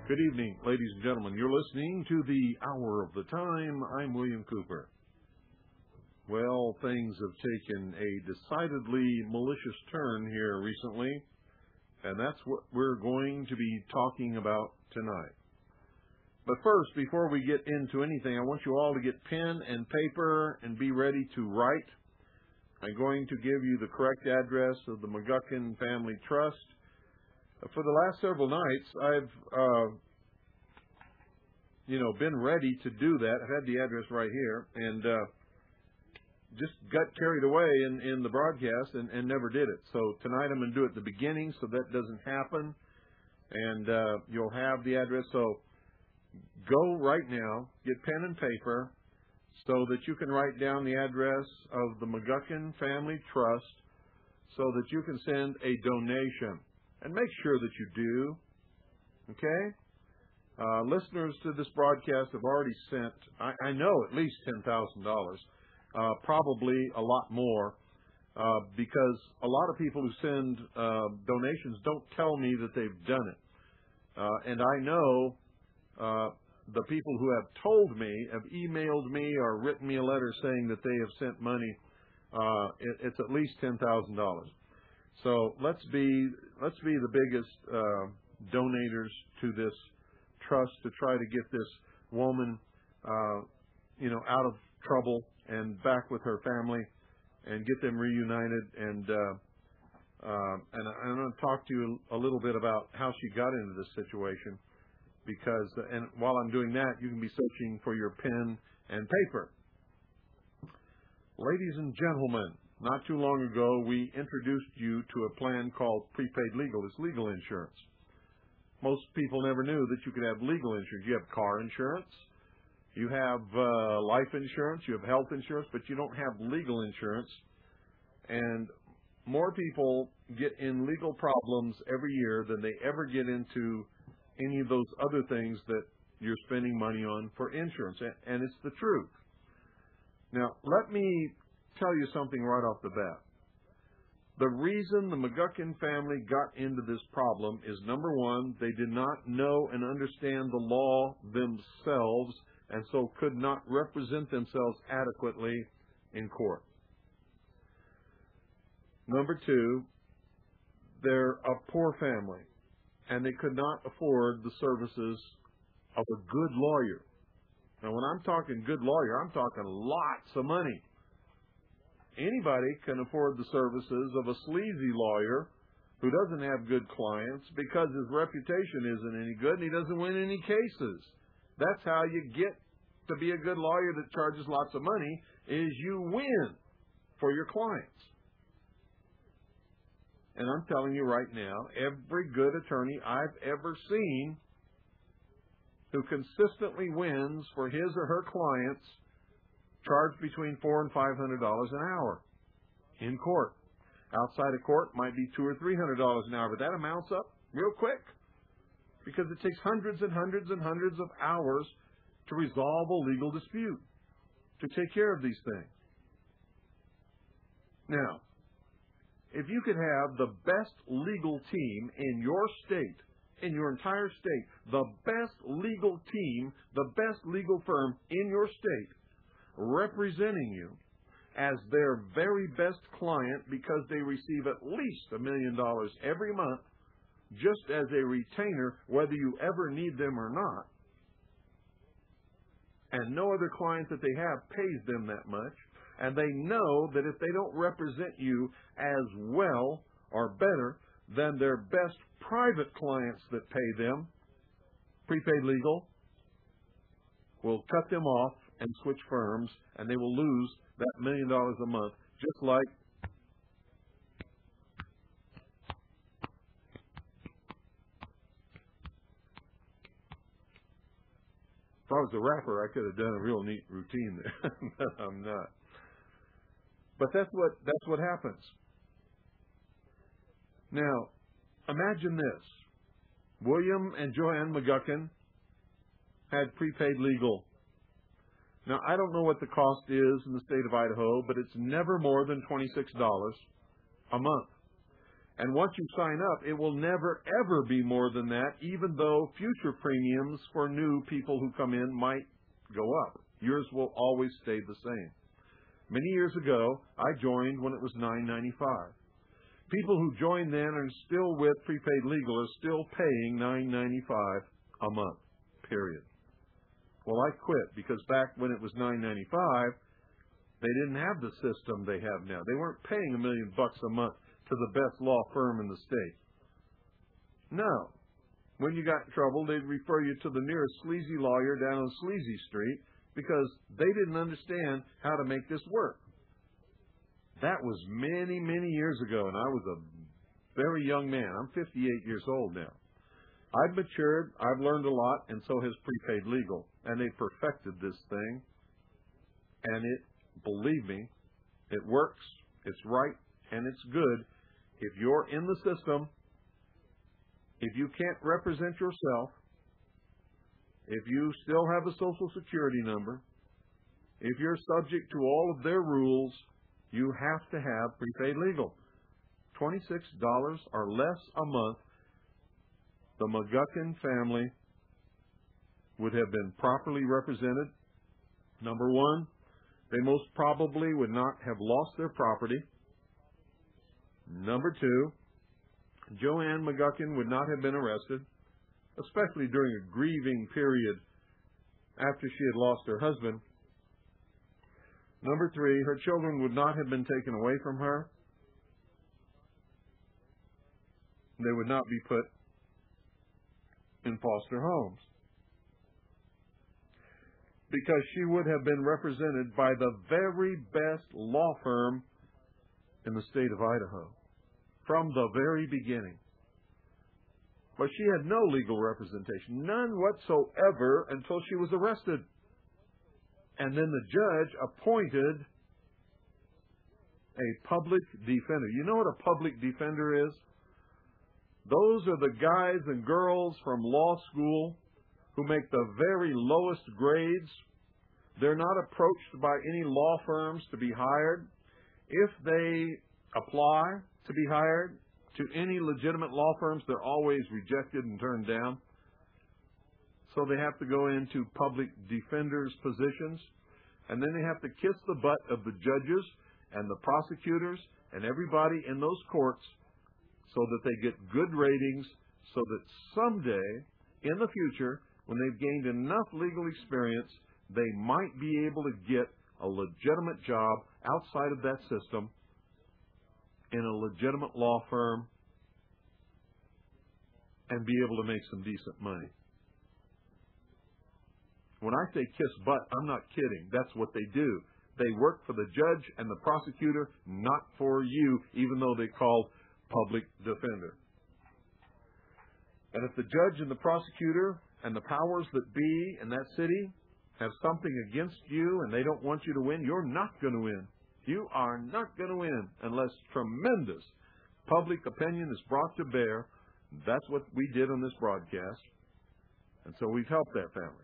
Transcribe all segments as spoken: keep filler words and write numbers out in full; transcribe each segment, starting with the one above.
Good evening, ladies and gentlemen. You're listening to the Hour of the Time. I'm William Cooper. Well, things have taken a decidedly malicious turn here recently, and that's what we're going to be talking about tonight. But first, before we get into anything, I want you all to get pen and paper and be ready to write. I'm going to give you the correct address of the McGuckin Family Trust. For the last several nights, I've, uh, you know, been ready to do that. I've had the address right here, and uh, just got carried away in, in the broadcast and, and never did it. So tonight I'm going to do it at the beginning so that doesn't happen, and uh, you'll have the address. So go right now, get pen and paper, so that you can write down the address of the McGuckin Family Trust so that you can send a donation. And make sure that you do, okay? Uh, listeners to this broadcast have already sent, I, I know, at least ten thousand dollars, uh, probably a lot more, uh, because a lot of people who send uh, donations don't tell me that they've done it. Uh, and I know uh, the people who have told me, have emailed me or written me a letter saying that they have sent money. Uh, it, it's at least ten thousand dollars. So let's be let's be the biggest uh, donators to this trust to try to get this woman, uh, you know, out of trouble and back with her family, and get them reunited. And uh, uh, and I'm going to talk to you a little bit about how she got into this situation, because and while I'm doing that, you can be searching for your pen and paper. Ladies and gentlemen, not too long ago, we introduced you to a plan called prepaid legal. It's legal insurance. Most people never knew that you could have legal insurance. You have car insurance, you have uh, life insurance, you have health insurance, but you don't have legal insurance. And more people get in legal problems every year than they ever get into any of those other things that you're spending money on for insurance. And it's the truth. Now, let me tell you something right off the bat. The reason the McGuckin family got into this problem is, number one, they did not know and understand the law themselves, and so could not represent themselves adequately in court. Number two, they're a poor family, and they could not afford the services of a good lawyer. Now, when I'm talking good lawyer, I'm talking lots of money. Anybody can afford the services of a sleazy lawyer who doesn't have good clients because his reputation isn't any good and he doesn't win any cases. That's how you get to be a good lawyer that charges lots of money, is you win for your clients. And I'm telling you right now, every good attorney I've ever seen who consistently wins for his or her clients charge between four and five hundred dollars an hour in court. Outside of court might be two or three hundred dollars an hour, but that amounts up real quick because it takes hundreds and hundreds and hundreds of hours to resolve a legal dispute, to take care of these things. Now, if you could have the best legal team in your state, in your entire state, the best legal team, the best legal firm in your state, representing you as their very best client because they receive at least a million dollars every month just as a retainer, whether you ever need them or not, and no other client that they have pays them that much, and they know that if they don't represent you as well or better than their best private clients that pay them, prepaid legal will cut them off and switch firms, and they will lose that million dollars a month, just like if I was a rapper, I could have done a real neat routine there, but I'm not. But that's what that's what happens. Now, imagine this. William and Joanne McGuckin had prepaid legal. Now, I don't know what the cost is in the state of Idaho, but it's never more than twenty-six dollars a month. And once you sign up, it will never, ever be more than that, even though future premiums for new people who come in might go up. Yours will always stay the same. Many years ago, I joined when it was nine ninety-five. People who joined then and still with Prepaid Legal are still paying nine ninety-five a month, period. Well, I quit because back when it was nine ninety-five, they didn't have the system they have now. They weren't paying a million bucks a month to the best law firm in the state. No. When you got in trouble, they'd refer you to the nearest sleazy lawyer down on Sleazy Street because they didn't understand how to make this work. That was many, many years ago, and I was a very young man. I'm fifty-eight years old now. I've matured, I've learned a lot, and so has Prepaid Legal. And they perfected this thing. And it, believe me, it works, it's right, and it's good. If you're in the system, if you can't represent yourself, if you still have a Social Security number, if you're subject to all of their rules, you have to have Prepaid Legal. twenty-six dollars or less a month, the McGuckin family would have been properly represented. Number one, they most probably would not have lost their property. Number two, Joanne McGuckin would not have been arrested, especially during a grieving period after she had lost her husband. Number three, her children would not have been taken away from her. They would not be put in foster homes, because she would have been represented by the very best law firm in the state of Idaho from the very beginning. But she had no legal representation, none whatsoever, until she was arrested. And then the judge appointed a public defender. You know what a public defender is? Those are the guys and girls from law school who make the very lowest grades. They're not approached by any law firms to be hired. If they apply to be hired to any legitimate law firms, they're always rejected and turned down. So they have to go into public defenders' positions, and then they have to kiss the butt of the judges and the prosecutors and everybody in those courts so that they get good ratings, so that someday in the future, when they've gained enough legal experience, they might be able to get a legitimate job outside of that system in a legitimate law firm and be able to make some decent money. When I say kiss butt, I'm not kidding. That's what they do. They work for the judge and the prosecutor, not for you, even though they call public defender. And if the judge and the prosecutor and the powers that be in that city have something against you and they don't want you to win, you're not going to win. You are not going to win unless tremendous public opinion is brought to bear. That's what we did on this broadcast. And so we've helped that family.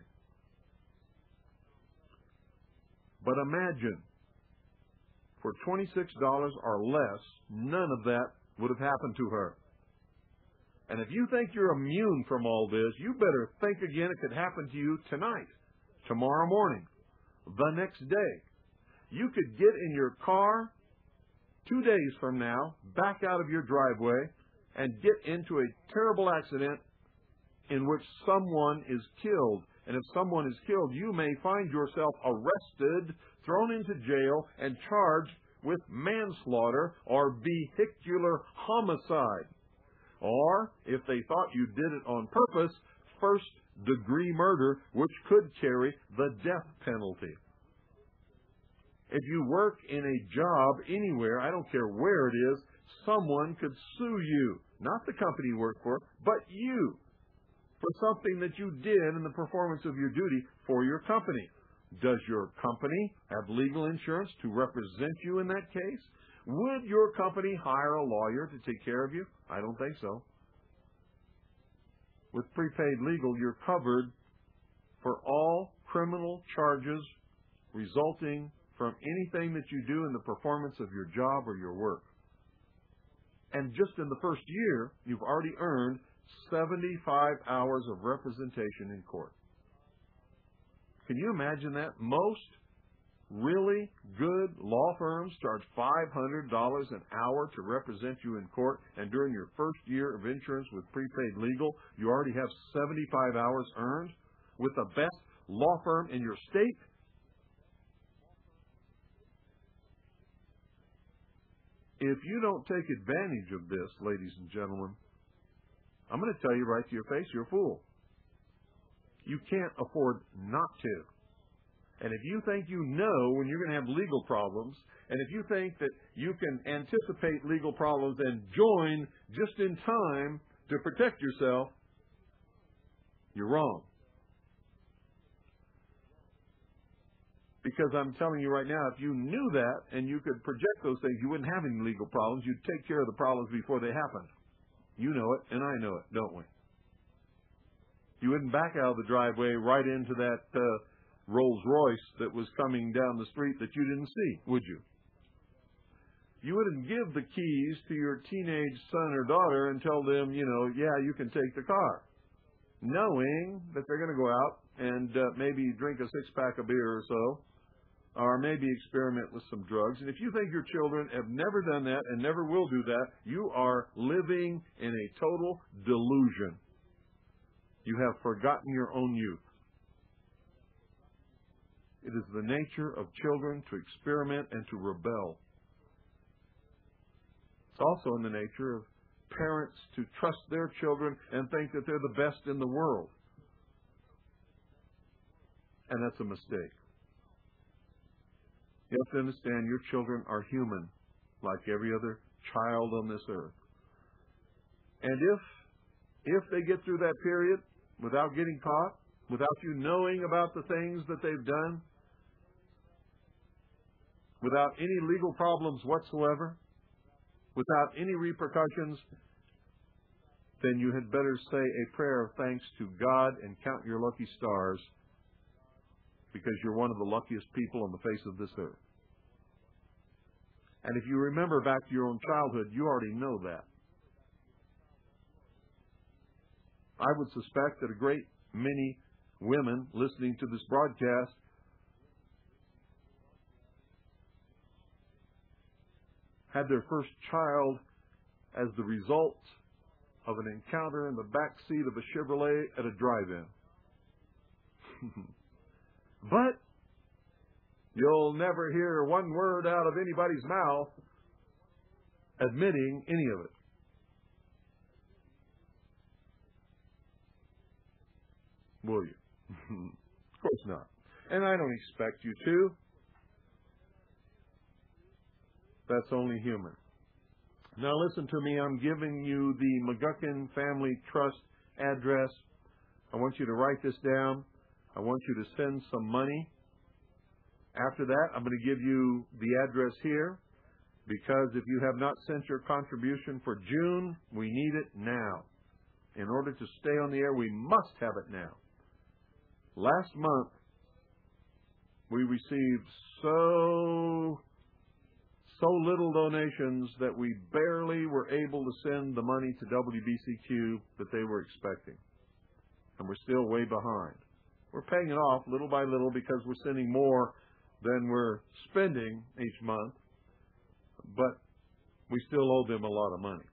But imagine, for twenty-six dollars or less, none of that would have happened to her. And if you think you're immune from all this, you better think again. It could happen to you tonight, tomorrow morning, the next day. You could get in your car two days from now, back out of your driveway, and get into a terrible accident in which someone is killed. And if someone is killed, you may find yourself arrested, thrown into jail, and charged with manslaughter or vehicular homicide. Or, if they thought you did it on purpose, first-degree murder, which could carry the death penalty. If you work in a job anywhere, I don't care where it is, someone could sue you. Not the company you work for, but you, for something that you did in the performance of your duty for your company. Does your company have legal insurance to represent you in that case? Would your company hire a lawyer to take care of you? I don't think so. With Prepaid Legal, you're covered for all criminal charges resulting from anything that you do in the performance of your job or your work. And just in the first year, you've already earned seventy-five hours of representation in court. Can you imagine that? Most really good law firms charge five hundred dollars an hour to represent you in court, and during your first year of insurance with prepaid legal, you already have seventy-five hours earned with the best law firm in your state? If you don't take advantage of this, ladies and gentlemen, I'm going to tell you right to your face, you're a fool. You can't afford not to. And if you think you know when you're going to have legal problems, and if you think that you can anticipate legal problems and join just in time to protect yourself, you're wrong. Because I'm telling you right now, if you knew that and you could project those things, you wouldn't have any legal problems. You'd take care of the problems before they happen. You know it, and I know it, don't we? You wouldn't back out of the driveway right into that uh, Rolls Royce that was coming down the street that you didn't see, would you? You wouldn't give the keys to your teenage son or daughter and tell them, you know, yeah, you can take the car, knowing that they're going to go out and uh, maybe drink a six-pack of beer or so, or maybe experiment with some drugs. And if you think your children have never done that and never will do that, you are living in a total delusion. You have forgotten your own youth. It is the nature of children to experiment and to rebel. It's also in the nature of parents to trust their children and think that they're the best in the world. And that's a mistake. You have to understand your children are human, like every other child on this earth. And if if they get through that period without getting caught, without you knowing about the things that they've done, without any legal problems whatsoever, without any repercussions, then you had better say a prayer of thanks to God and count your lucky stars, because you're one of the luckiest people on the face of this earth. And if you remember back to your own childhood, you already know that. I would suspect that a great many women listening to this broadcast had their first child as the result of an encounter in the back seat of a Chevrolet at a drive-in. But you'll never hear one word out of anybody's mouth admitting any of it. Will you? Of course not. And I don't expect you to. That's only human. Now listen to me. I'm giving you the McGuckin Family Trust address. I want you to write this down. I want you to send some money. After that, I'm going to give you the address here, because if you have not sent your contribution for June, we need it now. In order to stay on the air, we must have it now. Last month, we received so, so little donations that we barely were able to send the money to W B C Q that they were expecting. And we're still way behind. We're paying it off little by little because we're sending more than we're spending each month, but we still owe them a lot of money.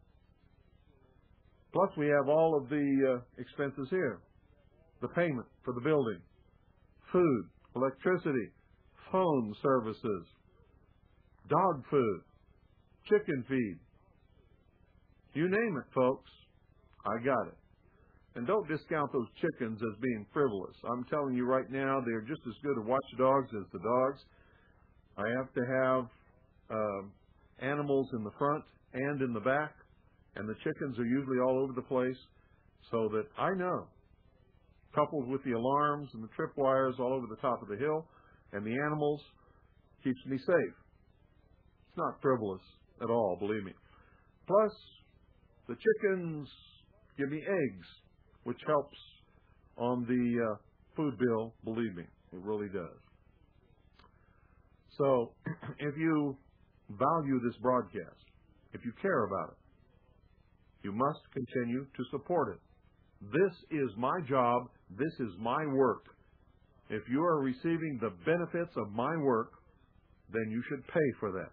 Plus, we have all of the uh, expenses here. The payment for the building, food, electricity, phone services, dog food, chicken feed. You name it, folks. I got it. And don't discount those chickens as being frivolous. I'm telling you right now, they're just as good a watchdogs as the dogs. I have to have uh, animals in the front and in the back, and the chickens are usually all over the place, so that I know, coupled with the alarms and the tripwires all over the top of the hill, and the animals, keeps me safe. It's not frivolous at all, believe me. Plus, the chickens give me eggs, which helps on the uh, food bill, believe me, it really does. So, if you value this broadcast, if you care about it. You must continue to support it. This is my job. This is my work. If you are receiving the benefits of my work, then you should pay for that.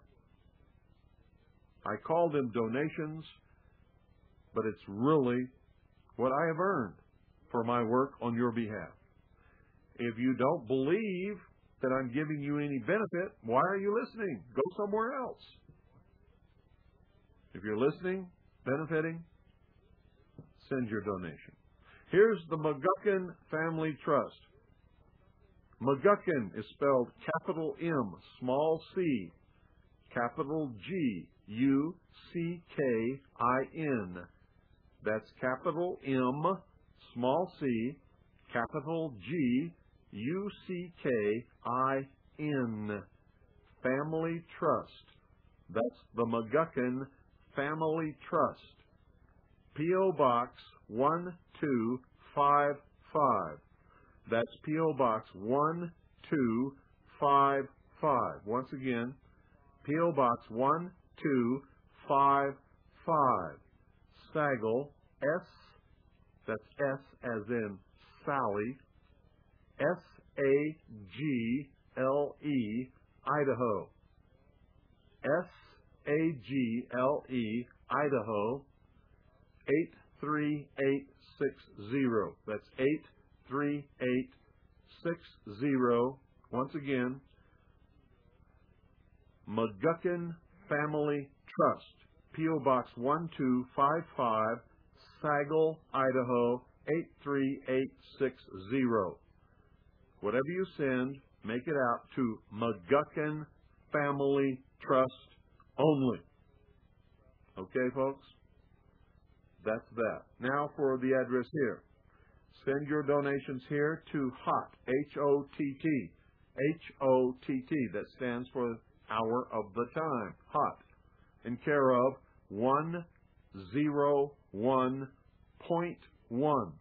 I call them donations, but it's really what I have earned for my work on your behalf. If you don't believe that I'm giving you any benefit, why are you listening? Go somewhere else. If you're listening, benefiting, send your donation. Here's the McGuckin Family Trust. McGuckin is spelled capital M, small c, capital G, U C K I N. That's capital M, small c, capital G, U C K I N. Family Trust. That's the McGuckin Family Trust. P O. Box one two five five. That's P O. Box one two five five. Once again, P O. Box one two five five. Sagle, S, that's S as in Sally, S A G L E, Idaho. S A G L E, Idaho, eight three eight six zero. That's eight three eight six zero. Once again, McGuckin Family Trust, P O. Box one two five five, Sagle, Idaho, eight three eight six zero. Whatever you send, make it out to McGuckin Family Trust only. Okay, folks? That's that. Now for the address here. Send your donations here to H O T, H O T T. H O T T, that stands for Hour of the Time, H O T, in care of one oh one point one.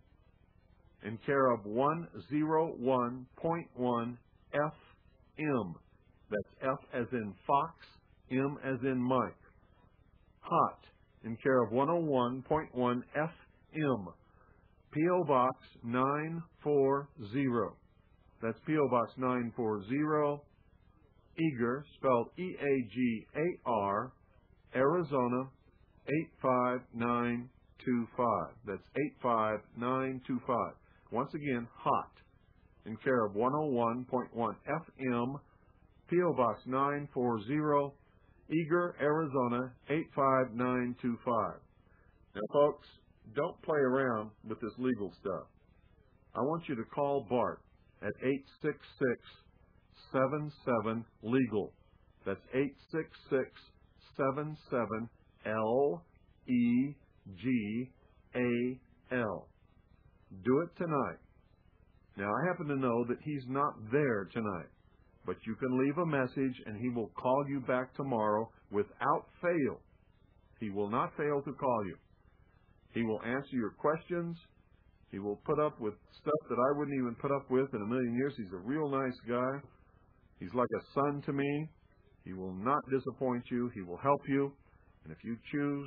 In care of one oh one point one F M. That's F as in Fox, M as in Mike. H O T, in care of one oh one point one F M. P O. Box nine four zero. That's P O. Box nine four zero. Eagar, spelled E A G A R, Arizona, eight five nine two five. That's eight five nine two five. Once again, H O T, in care of one oh one point one F M, P O. Box nine four zero, Eagar, Arizona, eight five nine two five. Now, folks, don't play around with this legal stuff. I want you to call Bart at eight six six, seven seven, legal. That's eight six six, seven seven, L E G A L. Do it tonight. Now, I happen to know that he's not there tonight, but you can leave a message and he will call you back tomorrow without fail. He will not fail to call you. He will answer your questions. He will put up with stuff that I wouldn't even put up with in a million years. He's a real nice guy. He's like a son to me. He will not disappoint you. He will help you. And if you choose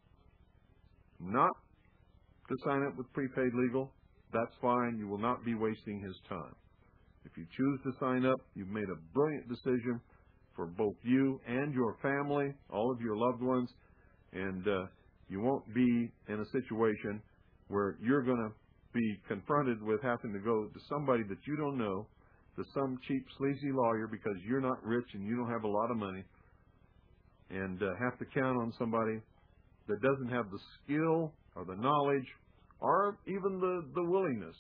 not to sign up with Prepaid Legal, that's fine. You will not be wasting his time. If you choose to sign up, you've made a brilliant decision for both you and your family, all of your loved ones, and uh, you won't be in a situation where you're going to be confronted with having to go to somebody that you don't know, to some cheap, sleazy lawyer because you're not rich and you don't have a lot of money, and uh, have to count on somebody that doesn't have the skill or the knowledge or even the, the willingness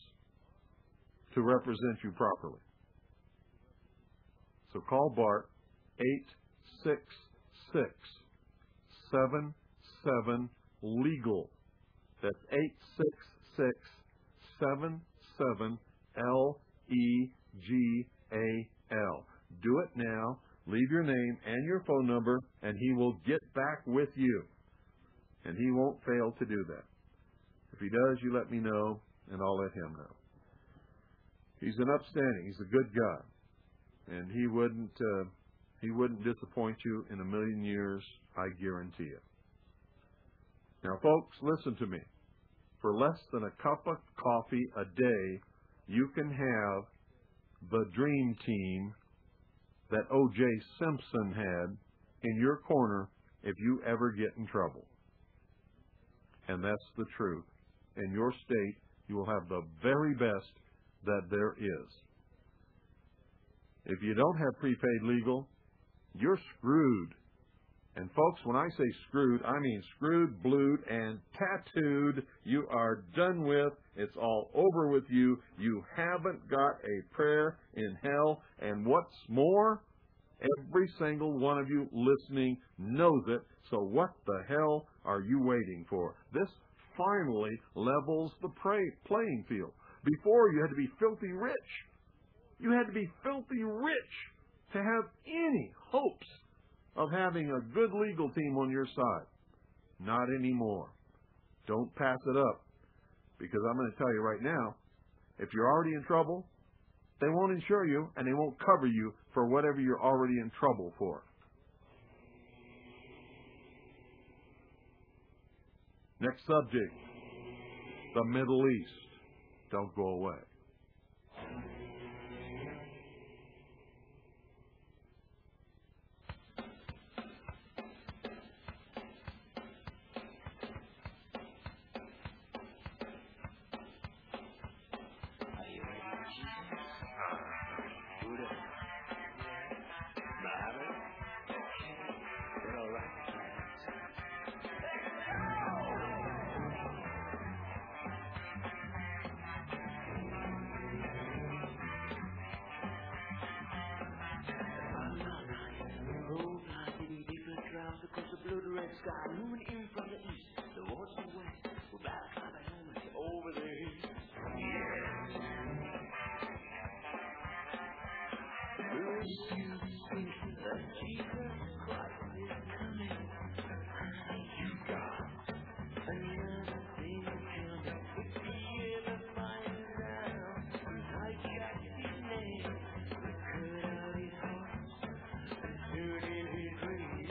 to represent you properly. So call Bart, eight six six, seven seven, legal. That's eight six six, seven seven, L E G A L. Do it now. Leave your name and your phone number, and he will get back with you. And he won't fail to do that. If he does, you let me know, and I'll let him know. He's an upstanding. He's a good guy. And he wouldn't uh, He wouldn't disappoint you in a million years, I guarantee it. Now, folks, listen to me. For less than a cup of coffee a day, you can have the dream team that O J Simpson had in your corner if you ever get in trouble. And that's the truth. In your state, you will have the very best that there is. If you don't have prepaid legal, you're screwed. And folks, when I say screwed, I mean screwed, blued, and tattooed. You are done with. It's all over with you. You haven't got a prayer in hell. And what's more, every single one of you listening knows it. So what the hell are you waiting for? This finally levels the playing field. Before, you had to be filthy rich. You had to be filthy rich to have any hopes of having a good legal team on your side. Not anymore. Don't pass it up. Because I'm going to tell you right now, if you're already in trouble, they won't insure you and they won't cover you for whatever you're already in trouble for. Next subject, the Middle East. Don't go away. Sky moving in from the east towards the west. We're about to fly by helmets over the hills. Yeah. Will you think that Jesus Christ is coming? You got another thing coming. If you ever find out I got his name, we cut out his heart and turn in his grave.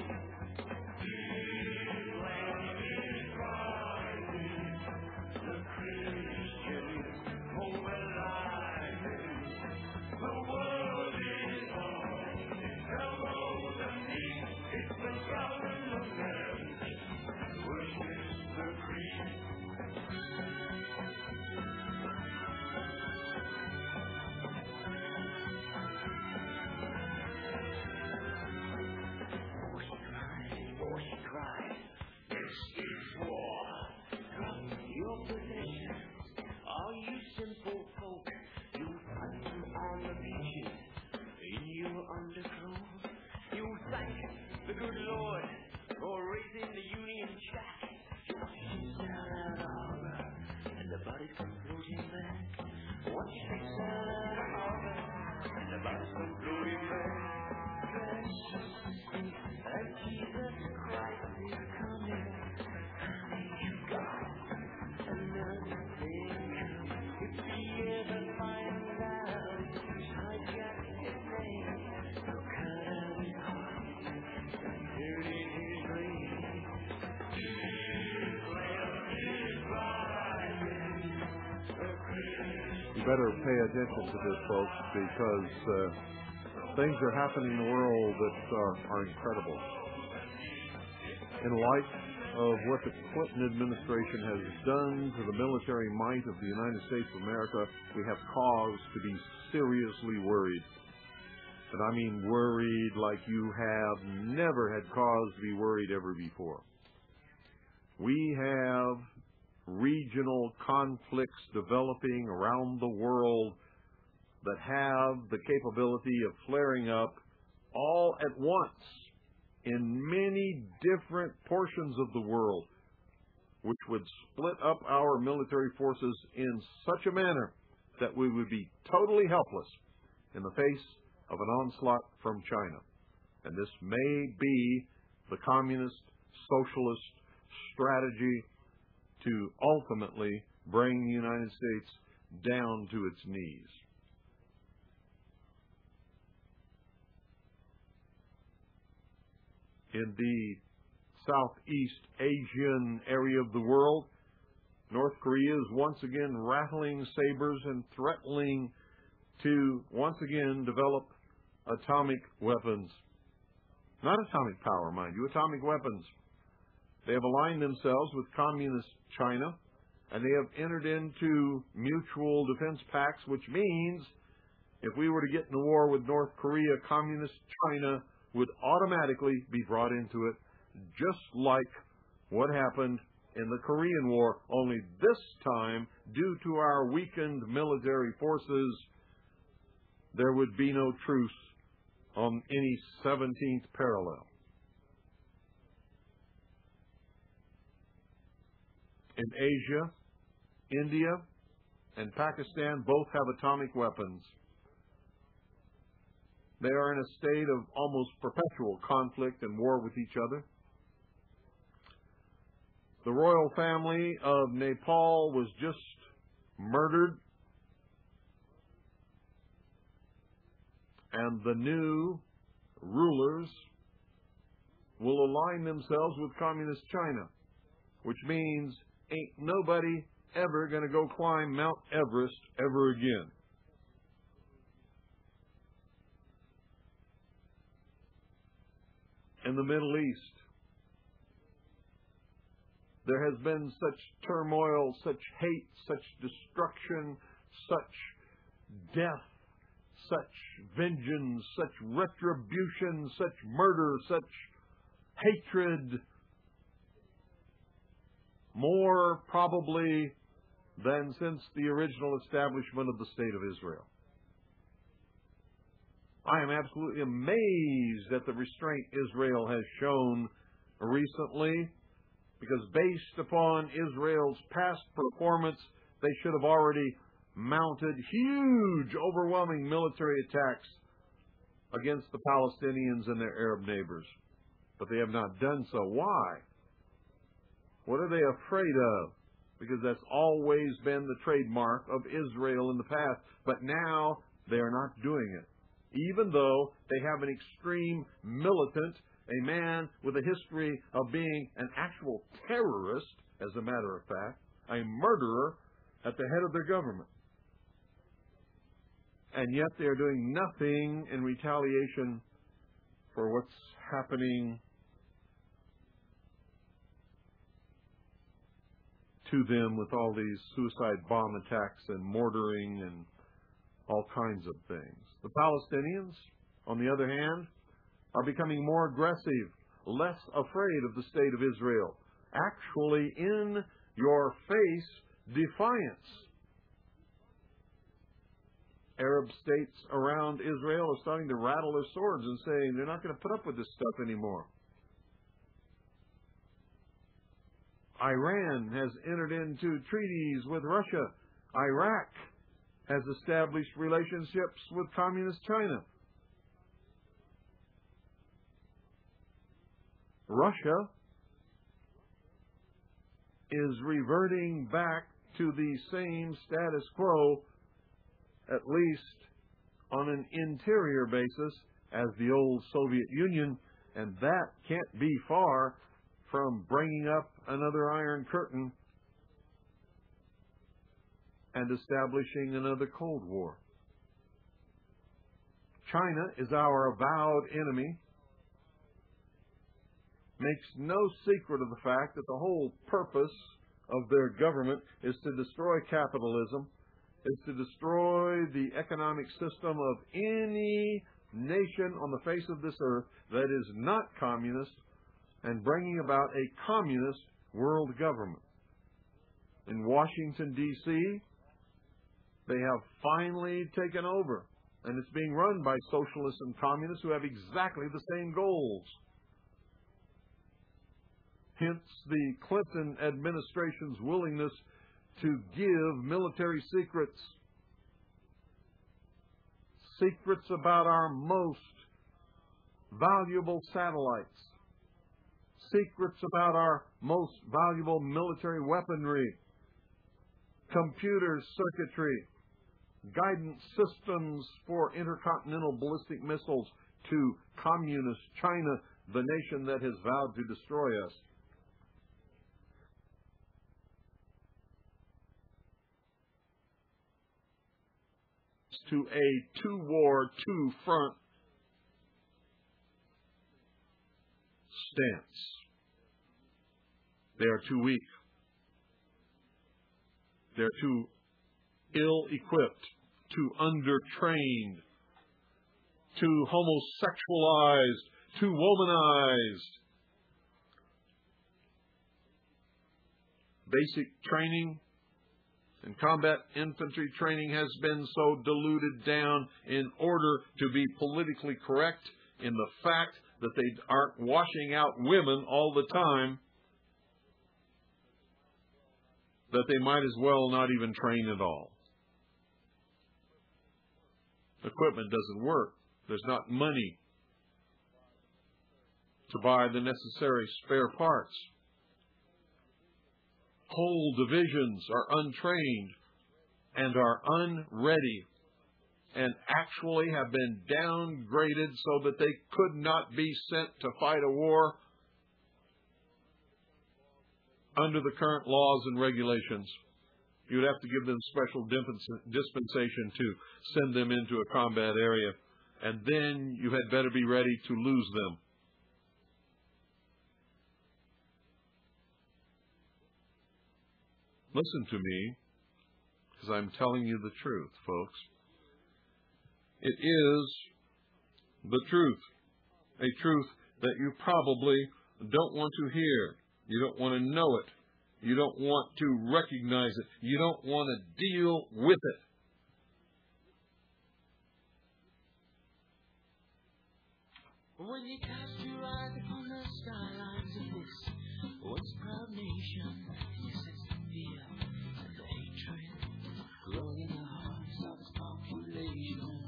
Better pay attention to this, folks, because uh, things are happening in the world that are, are incredible. In light of what the Clinton administration has done to the military might of the United States of America, we have cause to be seriously worried. And I mean worried like you have never had cause to be worried ever before. We have regional conflicts developing around the world that have the capability of flaring up all at once in many different portions of the world, which would split up our military forces in such a manner that we would be totally helpless in the face of an onslaught from China. And this may be the communist, socialist strategy to ultimately bring the United States down to its knees. in the Southeast Asian area of the world. North Korea is once again rattling sabers and threatening to once again develop atomic weapons. Not atomic power, mind you, atomic weapons. They have aligned themselves with communist China, and they have entered into mutual defense pacts, which means if we were to get in a war with North Korea, communist China would automatically be brought into it, just like what happened in the Korean War, only this time, due to our weakened military forces, there would be no truce on any seventeenth parallel. In Asia, India and Pakistan both have atomic weapons. They are in a state of almost perpetual conflict and war with each other. The royal family of Nepal was just murdered, and the new rulers will align themselves with communist China, which means ain't nobody ever going to go climb Mount Everest ever again. In the Middle East, there has been such turmoil, such hate, such destruction, such death, such vengeance, such retribution, such murder, such hatred, more probably than since the original establishment of the State of Israel. I am absolutely amazed at the restraint Israel has shown recently, because based upon Israel's past performance, they should have already mounted huge, overwhelming military attacks against the Palestinians and their Arab neighbors. But they have not done so. Why? What are they afraid of? Because that's always been the trademark of Israel in the past. But now they are not doing it. Even though they have an extreme militant, a man with a history of being an actual terrorist, as a matter of fact, a murderer at the head of their government. And yet they are doing nothing in retaliation for what's happening to them with all these suicide bomb attacks and mortaring and all kinds of things. The Palestinians, on the other hand, are becoming more aggressive, less afraid of the State of Israel. Actually, in your face, defiance. Arab states around Israel are starting to rattle their swords and saying they're not going to put up with this stuff anymore. Iran has entered into treaties with Russia. Iraq has established relationships with communist China. Russia is reverting back to the same status quo, at least on an interior basis, as the old Soviet Union, and that can't be far from bringing up another Iron Curtain and establishing another Cold War. China is our avowed enemy, makes no secret of the fact that the whole purpose of their government is to destroy capitalism, is to destroy the economic system of any nation on the face of this earth that is not communist, and bringing about a communist world government. In Washington, D C, they have finally taken over, and it's being run by socialists and communists who have exactly the same goals. Hence the Clinton administration's willingness to give military secrets, secrets about our most valuable satellites, secrets about our most valuable military weaponry, computer circuitry, guidance systems for intercontinental ballistic missiles to communist China the nation that has vowed to destroy us. To a two-war, two-front stance. They are too weak. They're too ill-equipped, too under-trained, too homosexualized, too womanized. Basic training and combat infantry training has been so diluted down in order to be politically correct in the fact that they aren't washing out women all the time, that they might as well not even train at all. Equipment doesn't work. There's not money to buy the necessary spare parts. Whole divisions are untrained and are unready and actually have been downgraded so that they could not be sent to fight a war under the current laws and regulations. You would have to give them special dispensation to send them into a combat area, and then you had better be ready to lose them. Listen to me, because I'm telling you the truth, folks. It is the truth, a truth that you probably don't want to hear. You don't want to know it. You don't want to recognize it. You don't want to deal with it. When you cast your eyes upon the skylines of this once proud nation, you sense the fear and the hatred growing in the hearts of its population.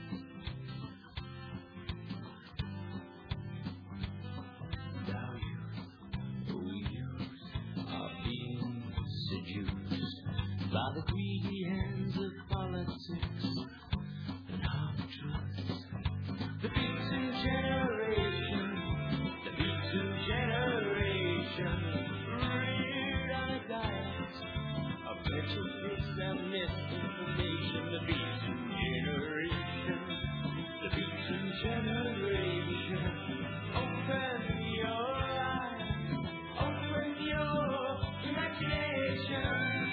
Thou youth, oh youth, are being seduced by the greedy hands of politics and half-truths. The beaten generation, the beaten generation, reared on a diet of prejudice and misinformation. The beaten generation, the beaten generation, open your eyes, open your imagination.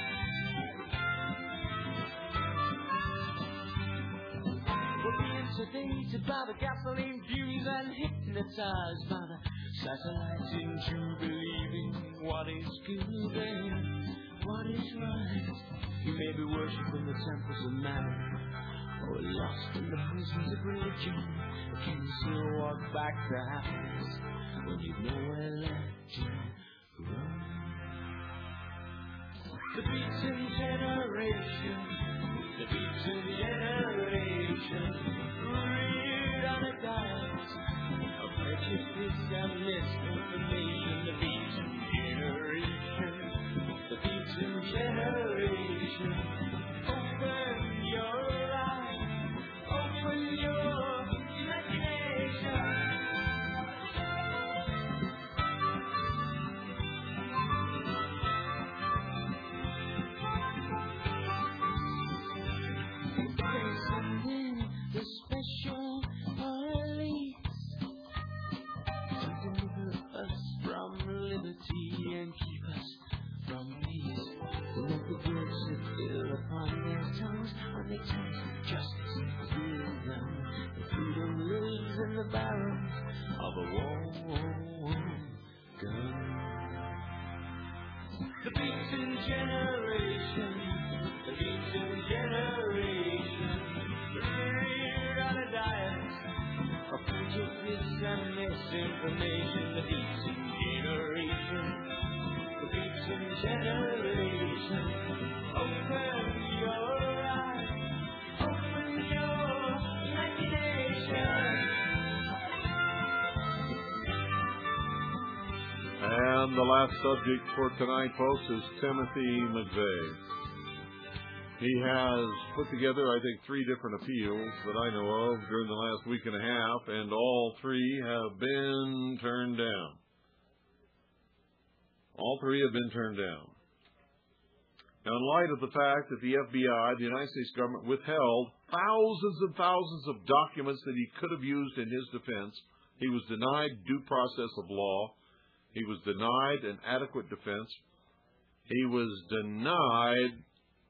We're being sedated by the gasoline fumes and hypnotized by the satellites into believing what is good and what is right. You may be worshipping the temples of man or lost in the prisons of religion, but can you still walk back to happiness when you've nowhere left to grow? The beaten generation, the beaten generation, reared on a diet of prejudice and misinformation. The beaten generation, the beaten generation, open your eyes, open your imagination. The special police to deliver us from liberty and keep us from peace. To let the words sit ill upon their tongues when they taste justice through them. The freedom lives in the barrels of a war gun. The beaten generation, the beaten generation, reared on a diet of prejudice and misinformation. The beaten generation, the beaten generation, open your eyes, open your imagination. And the last subject for tonight, folks, is Timothy McVeigh. He has put together, I think, three different appeals that I know of during the last week and a half, and all three have been turned down. All three have been turned down. Now, in light of the fact that the F B I, the United States government, withheld thousands and thousands of documents that he could have used in his defense, he was denied due process of law. He was denied an adequate defense. He was denied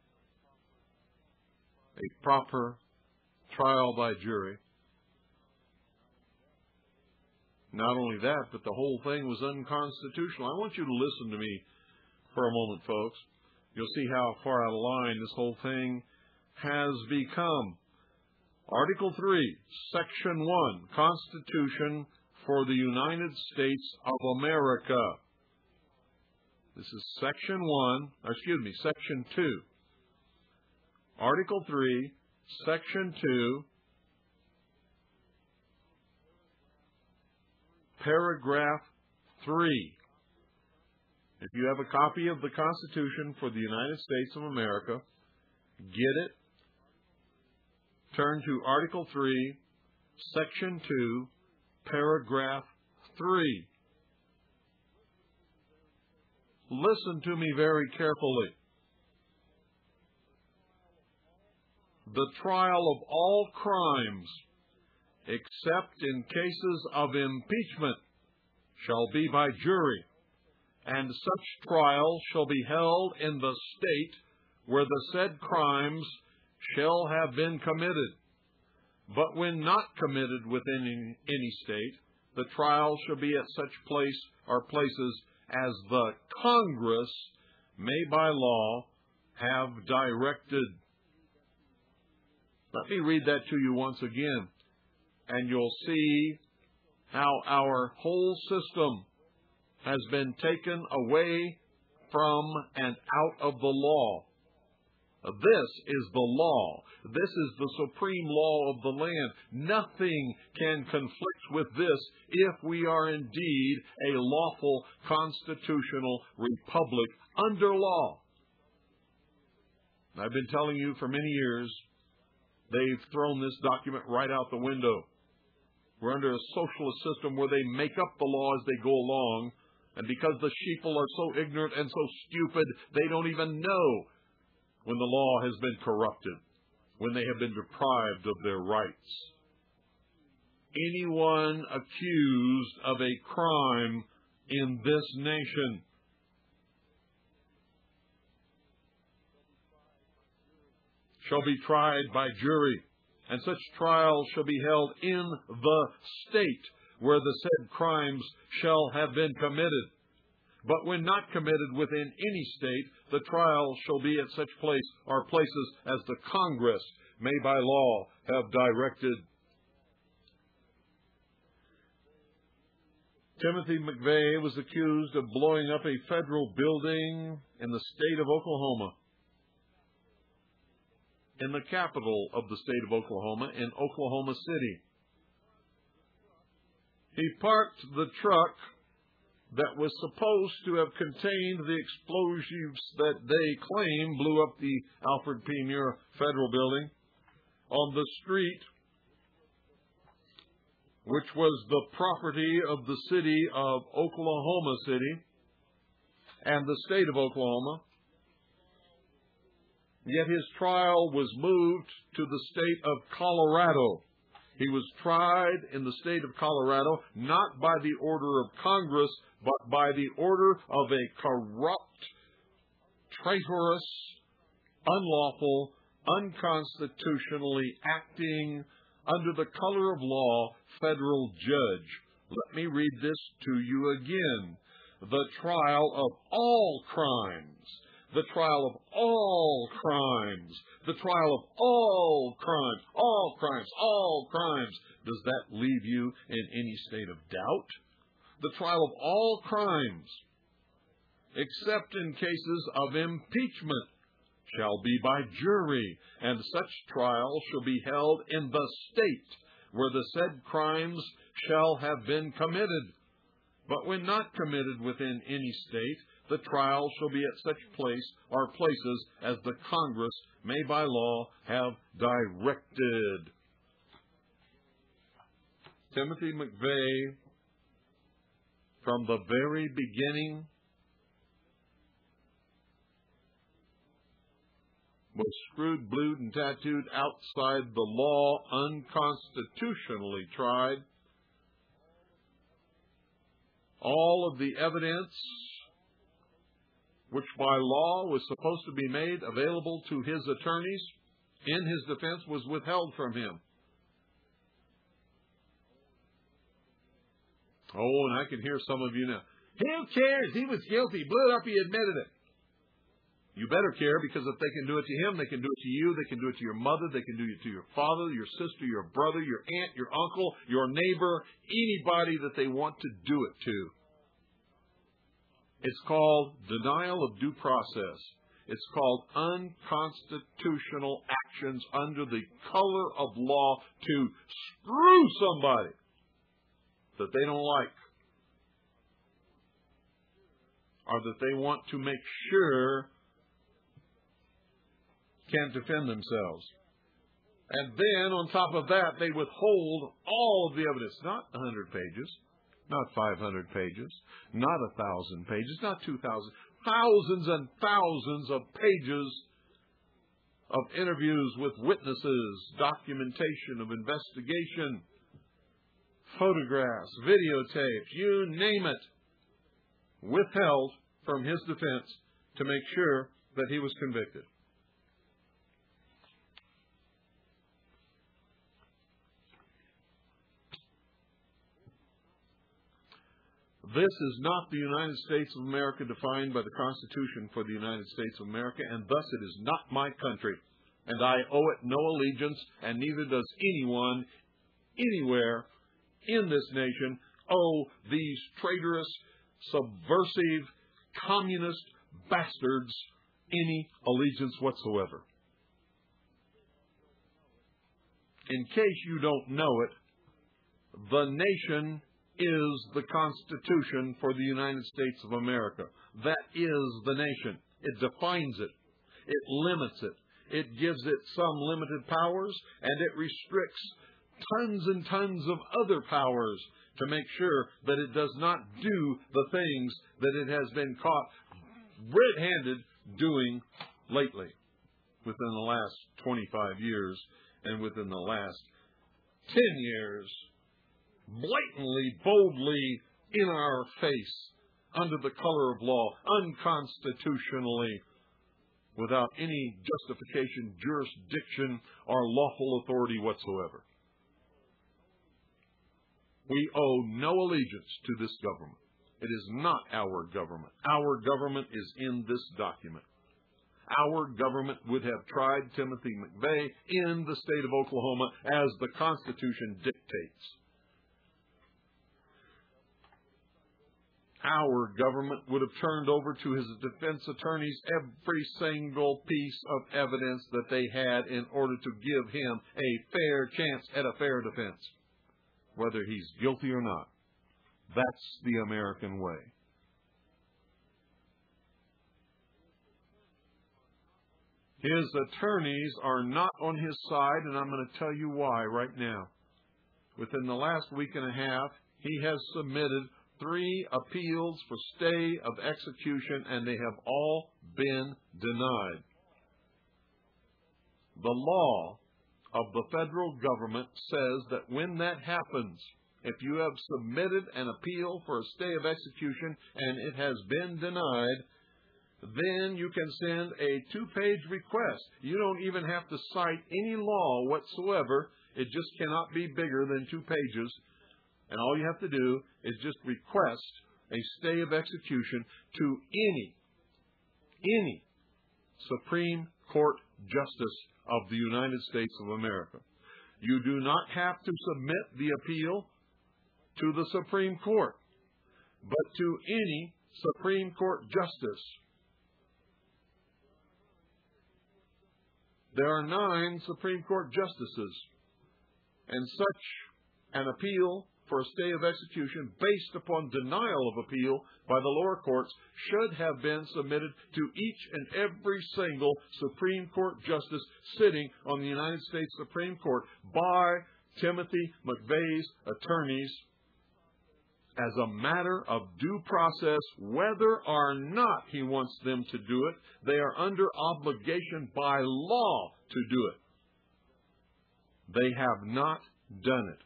a proper trial by jury. Not only that, but the whole thing was unconstitutional. I want you to listen to me for a moment, folks. You'll see how far out of line this whole thing has become. Article three, Section one, Constitution for the United States of America. This is Section one, excuse me, Section two. Article three, Section two, Paragraph three. If you have a copy of the Constitution for the United States of America, get it. Turn to Article three, Section two, Paragraph three. Listen to me very carefully. The trial of all crimes, except in cases of impeachment, shall be by jury, and such trial shall be held in the state where the said crimes shall have been committed. But when not committed within any state, the trial shall be at such place or places as the Congress may by law have directed. Let me read that to you once again, and you'll see how our whole system has been taken away from and out of the law. This is the law. This is the supreme law of the land. Nothing can conflict with this if we are indeed a lawful constitutional republic under law. I've been telling you for many years, they've thrown this document right out the window. We're under a socialist system where they make up the law as they go along, and because the sheeple are so ignorant and so stupid, they don't even know when the law has been corrupted, when they have been deprived of their rights. Anyone accused of a crime in this nation shall be tried by jury, and such trial shall be held in the state where the said crimes shall have been committed. But when not committed within any state, the trial shall be at such place or places as the Congress may by law have directed. Timothy McVeigh was accused of blowing up a federal building in the state of Oklahoma, in the capital of the state of Oklahoma, in Oklahoma City. He parked the truck that was supposed to have contained the explosives that they claim blew up the Alfred P. Muir Federal Building on the street, which was the property of the city of Oklahoma City and the state of Oklahoma. Yet his trial was moved to the state of Colorado. He was tried in the state of Colorado, not by the order of Congress, but by the order of a corrupt, traitorous, unlawful, unconstitutionally acting under the color of law federal judge. Let me read this to you again. The trial of all crimes. The trial of all crimes. The trial of all crimes. All crimes. All crimes. Does that leave you in any state of doubt? The trial of all crimes, except in cases of impeachment, shall be by jury, and such trial shall be held in the state where the said crimes shall have been committed. But when not committed within any state, the trial shall be at such place or places as the Congress may by law have directed. Timothy McVeigh, from the very beginning, was screwed, blued, and tattooed outside the law, unconstitutionally tried. All of the evidence which by law was supposed to be made available to his attorneys in his defense was withheld from him. Oh, and I can hear some of you now. Who cares? He was guilty. Blew it up. He admitted it. You better care, because if they can do it to him, they can do it to you, they can do it to your mother, they can do it to your father, your sister, your brother, your aunt, your uncle, your neighbor, anybody that they want to do it to. It's called denial of due process. It's called unconstitutional actions under the color of law to screw somebody that they don't like, or that they want to make sure can't defend themselves. And then, on top of that, they withhold all of the evidence. Not one hundred pages, not five hundred pages, not one thousand pages, not two thousand. Thousands and thousands of pages of interviews with witnesses, documentation of investigation, photographs, videotapes, you name it, withheld from his defense to make sure that he was convicted. This is not the United States of America defined by the Constitution for the United States of America, and thus it is not my country. And I owe it no allegiance, and neither does anyone anywhere in this nation owe these traitorous, subversive, communist bastards any allegiance whatsoever. In case you don't know it, the nation is the Constitution for the United States of America. That is the nation. It defines it. It limits it. It gives it some limited powers, and it restricts tons and tons of other powers to make sure that it does not do the things that it has been caught red-handed doing lately, within the last twenty-five years and within the last ten years. Blatantly, boldly, in our face, under the color of law, unconstitutionally, without any justification, jurisdiction, or lawful authority whatsoever. We owe no allegiance to this government. It is not our government. Our government is in this document. Our government would have tried Timothy McVeigh in the state of Oklahoma as the Constitution dictates. Our government would have turned over to his defense attorneys every single piece of evidence that they had in order to give him a fair chance at a fair defense, whether he's guilty or not. That's the American way. His attorneys are not on his side, and I'm going to tell you why right now. Within the last week and a half, he has submitted three appeals for stay of execution, and they have all been denied. The law of the federal government says that when that happens, if you have submitted an appeal for a stay of execution and it has been denied, then you can send a two-page request. You don't even have to cite any law whatsoever. It just cannot be bigger than two pages. And all you have to do is just request a stay of execution to any, any Supreme Court justice of the United States of America. You do not have to submit the appeal to the Supreme Court, but to any Supreme Court justice. There are nine Supreme Court justices, and such an appeal for a stay of execution based upon denial of appeal by the lower courts should have been submitted to each and every single Supreme Court justice sitting on the United States Supreme Court by Timothy McVeigh's attorneys as a matter of due process, whether or not he wants them to do it. They are under obligation by law to do it. They have not done it.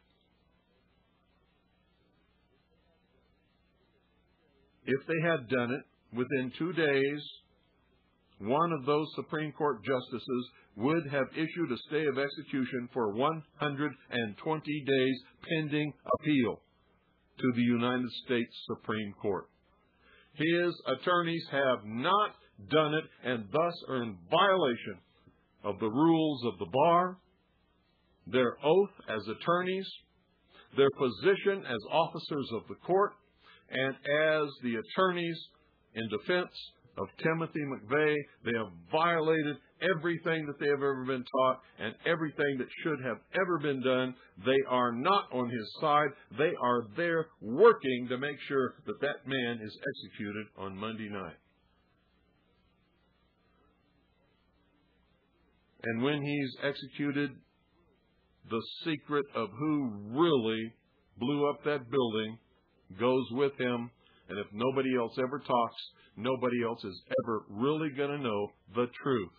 If they had done it within two days, one of those Supreme Court justices would have issued a stay of execution for one hundred twenty days pending appeal to the United States Supreme Court. His attorneys have not done it and thus are in violation of the rules of the bar, their oath as attorneys, their position as officers of the court, and as the attorneys in defense of Timothy McVeigh. They have violated everything that they have ever been taught and everything that should have ever been done. They are not on his side. They are there working to make sure that that man is executed on Monday night. And when he's executed, the secret of who really blew up that building goes with him. And if nobody else ever talks, nobody else is ever really going to know the truth.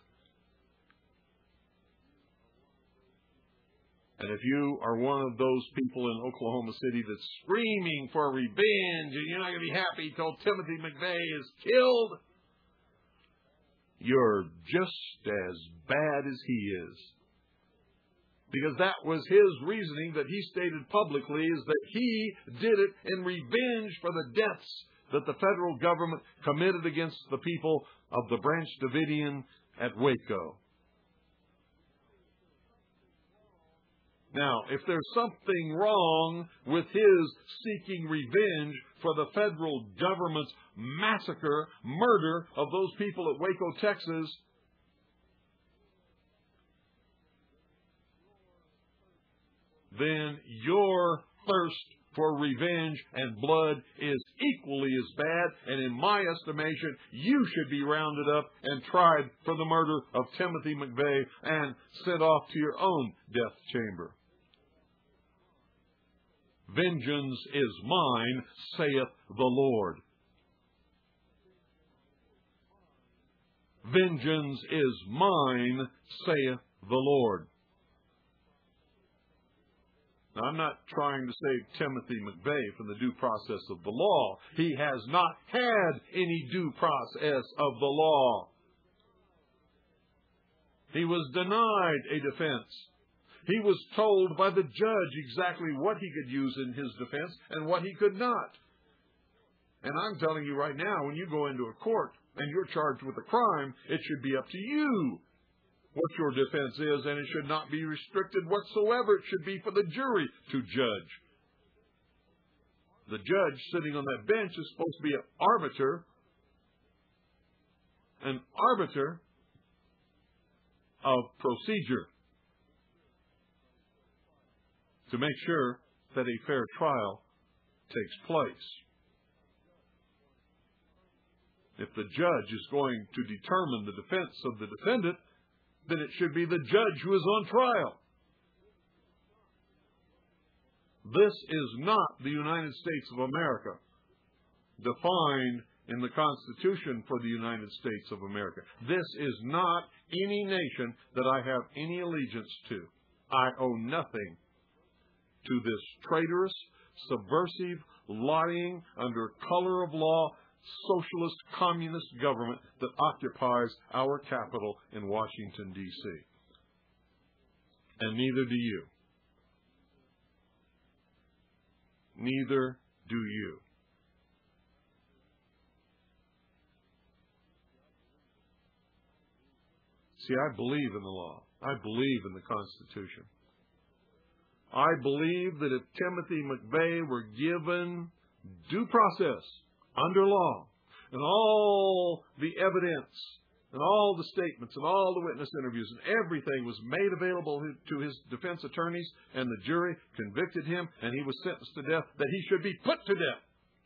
And if you are one of those people in Oklahoma City that's screaming for revenge and you're not going to be happy till Timothy McVeigh is killed, you're just as bad as he is. Because that was his reasoning that he stated publicly, is that he did it in revenge for the deaths that the federal government committed against the people of the Branch Davidian at Waco. Now, if there's something wrong with his seeking revenge for the federal government's massacre, murder of those people at Waco, Texas, then your thirst for revenge and blood is equally as bad, and in my estimation, you should be rounded up and tried for the murder of Timothy McVeigh and sent off to your own death chamber. Vengeance is mine, saith the Lord. Vengeance is mine, saith the Lord. Now, I'm not trying to save Timothy McVeigh from the due process of the law. He has not had any due process of the law. He was denied a defense. He was told by the judge exactly what he could use in his defense and what he could not. And I'm telling you right now, when you go into a court and you're charged with a crime, it should be up to you what your defense is, and it should not be restricted whatsoever. It should be for the jury to judge. The judge sitting on that bench is supposed to be an arbiter, an arbiter of procedure to make sure that a fair trial takes place. If the judge is going to determine the defense of the defendant, then it should be the judge who is on trial. This is not the United States of America, defined in the Constitution for the United States of America. This is not any nation that I have any allegiance to. I owe nothing to this traitorous, subversive, lying, under color of law, socialist communist government that occupies our capital in Washington, D C And neither do you. Neither do you. See, I believe in the law. I believe in the Constitution. I believe that if Timothy McVeigh were given due process under law, and all the evidence And all the statements and all the witness interviews and everything was made available to his defense attorneys, and the jury convicted him, and he was sentenced to death, that he should be put to death.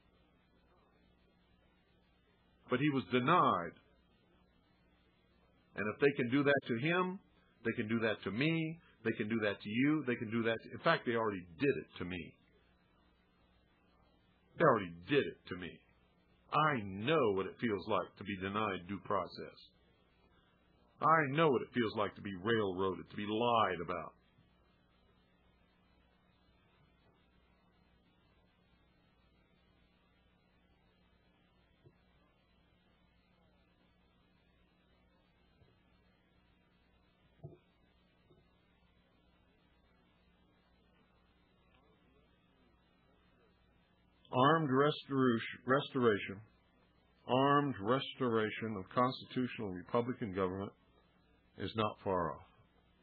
But he was denied. And if they can do that to him, they can do that to me, they can do that to you, they can do that to... In fact, they already did it to me. They already did it to me. I know what it feels like to be denied due process. I know what it feels like to be railroaded, to be lied about. Armed restoration, armed restoration of constitutional Republican government is not far off.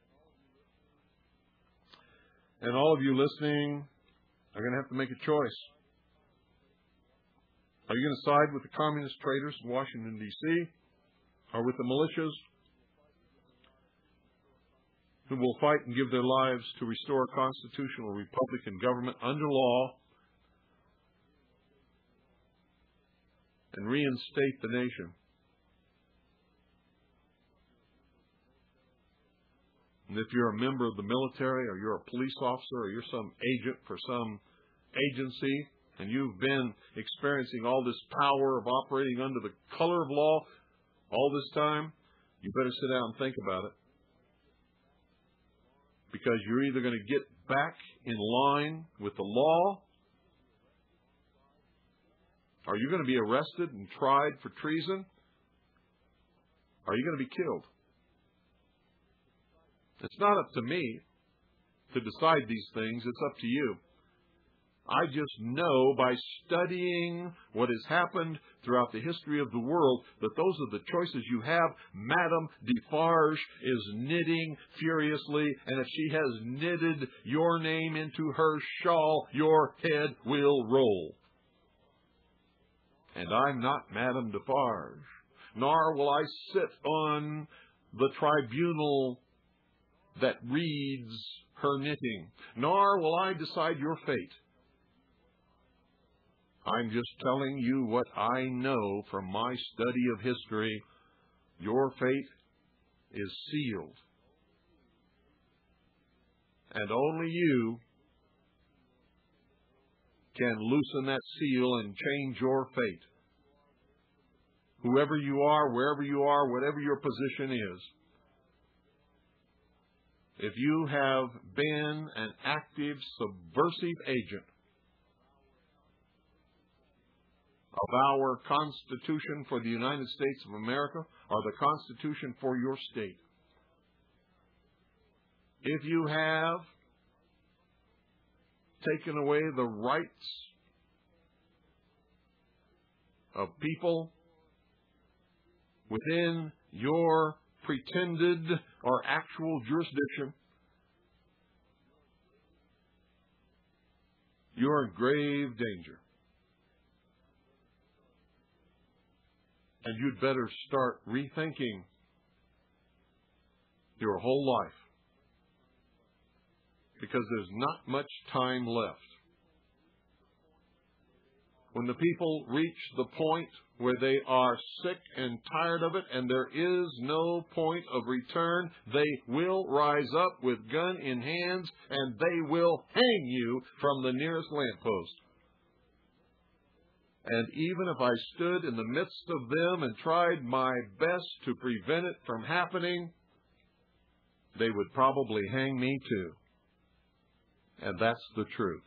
And all of you listening are going to have to make a choice. Are you going to side with the communist traitors in Washington, D C, or with the militias who will fight and give their lives to restore a constitutional Republican government under law and reinstate the nation? And if you're a member of the military, or you're a police officer, or you're some agent for some agency, and you've been experiencing all this power of operating under the color of law all this time, you better sit down and think about it. Because you're either going to get back in line with the law, or you're going to be arrested and tried for treason, or you're going to be killed. It's not up to me to decide these things. It's up to you. I just know by studying what has happened throughout the history of the world that those are the choices you have. Madame Defarge is knitting furiously, and if she has knitted your name into her shawl, your head will roll. And I'm not Madame Defarge, nor will I sit on the tribunal that reads her knitting, nor will I decide your fate. I'm just telling you what I know from my study of history. Your fate is sealed. And only you can loosen that seal and change your fate. Whoever you are, wherever you are, whatever your position is, if you have been an active, subversive agent of our Constitution for the United States of America, or the Constitution for your state, if you have taken away the rights of people within your pretended or actual jurisdiction, you're in grave danger. And you'd better start rethinking your whole life, because there's not much time left. When the people reach the point where they are sick and tired of it and there is no point of return, they will rise up with gun in hands and they will hang you from the nearest lamppost. And even if I stood in the midst of them and tried my best to prevent it from happening, they would probably hang me too. And that's the truth.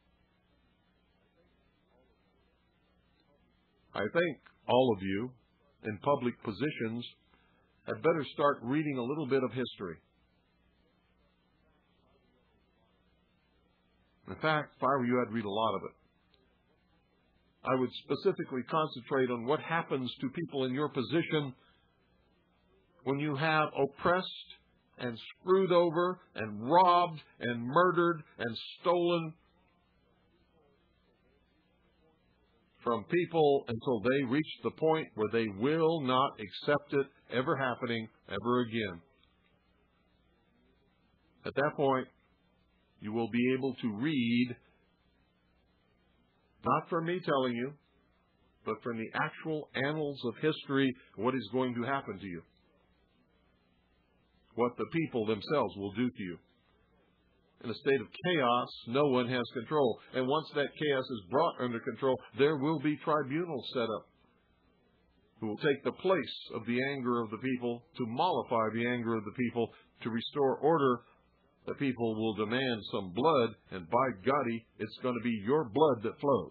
I think all of you in public positions had better start reading a little bit of history. In fact, if I were you, I'd read a lot of it. I would specifically concentrate on what happens to people in your position when you have oppressed and screwed over and robbed and murdered and stolen from people until they reach the point where they will not accept it ever happening ever again. At that point, you will be able to read, not from me telling you, but from the actual annals of history, what is going to happen to you. What the people themselves will do to you. In a state of chaos, no one has control. And once that chaos is brought under control, there will be tribunals set up who will take the place of the anger of the people, to mollify the anger of the people, to restore order. The people will demand some blood, and by golly, it's going to be your blood that flows.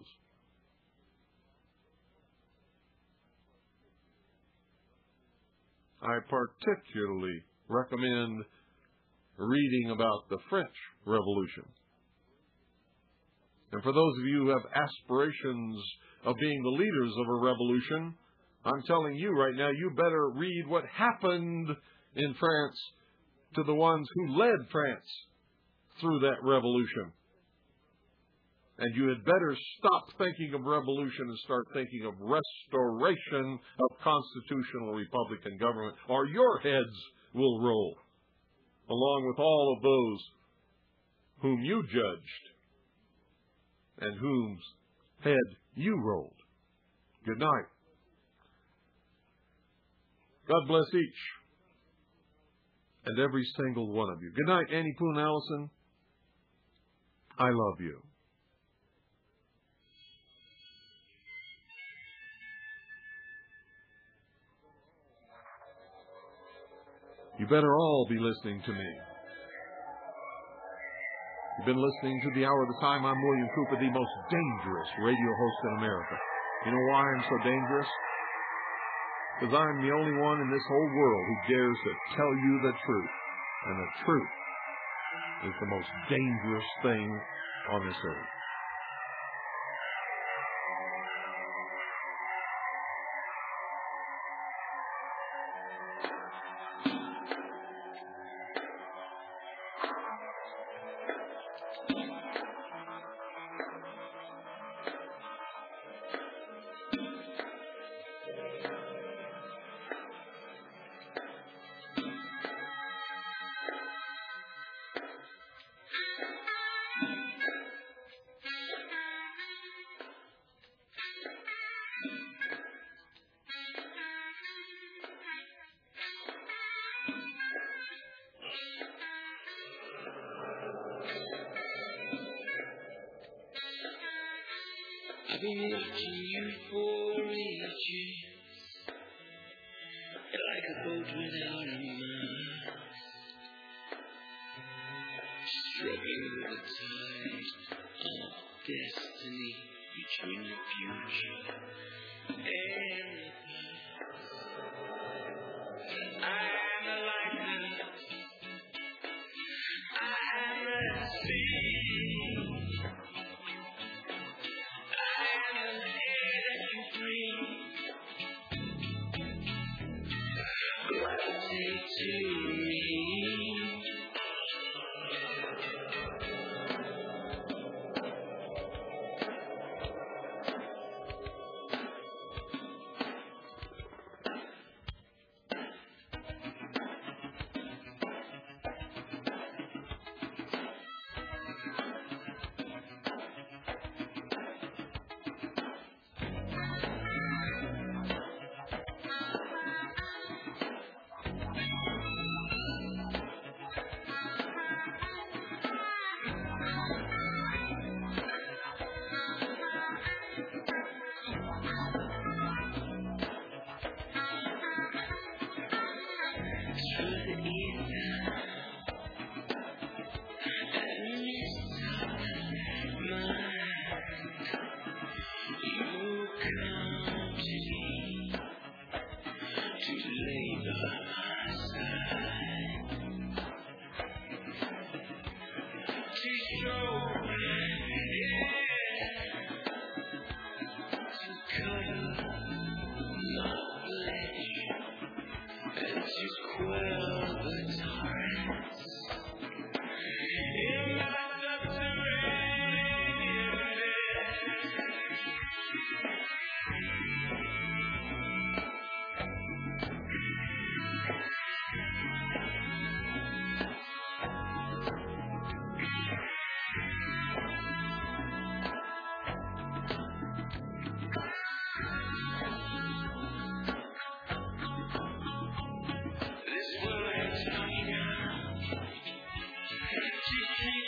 I particularly recommend reading about the French Revolution. And for those of you who have aspirations of being the leaders of a revolution, I'm telling you right now, you better read what happened in France to the ones who led France through that revolution. And you had better stop thinking of revolution and start thinking of restoration of constitutional Republican government, or your heads will roll, along with all of those whom you judged and whose head you rolled. Good night. God bless each and every single one of you. Good night, Annie Poon Allison. I love you. You better all be listening to me. You've been listening to The Hour of the Time. I'm William Cooper, the most dangerous radio host in America. You know why I'm so dangerous? Because I'm the only one in this whole world who dares to tell you the truth. And the truth is the most dangerous thing on this earth. I've been watching you for ages, like a boat without a mast, struggling with the tide of destiny between the future and the past. I'm a lighthouse, I'm a sea. Gravitate to me.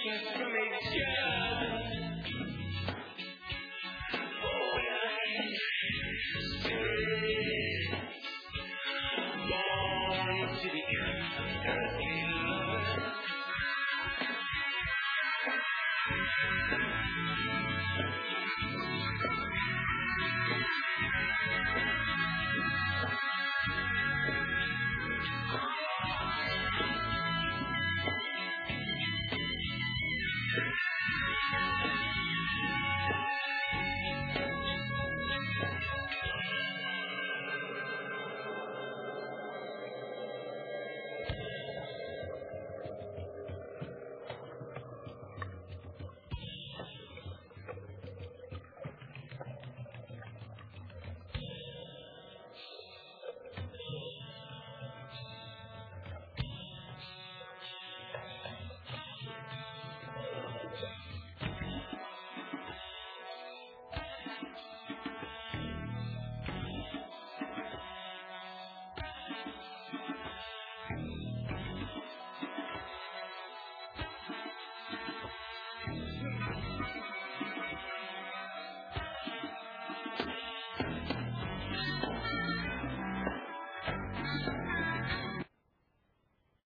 Just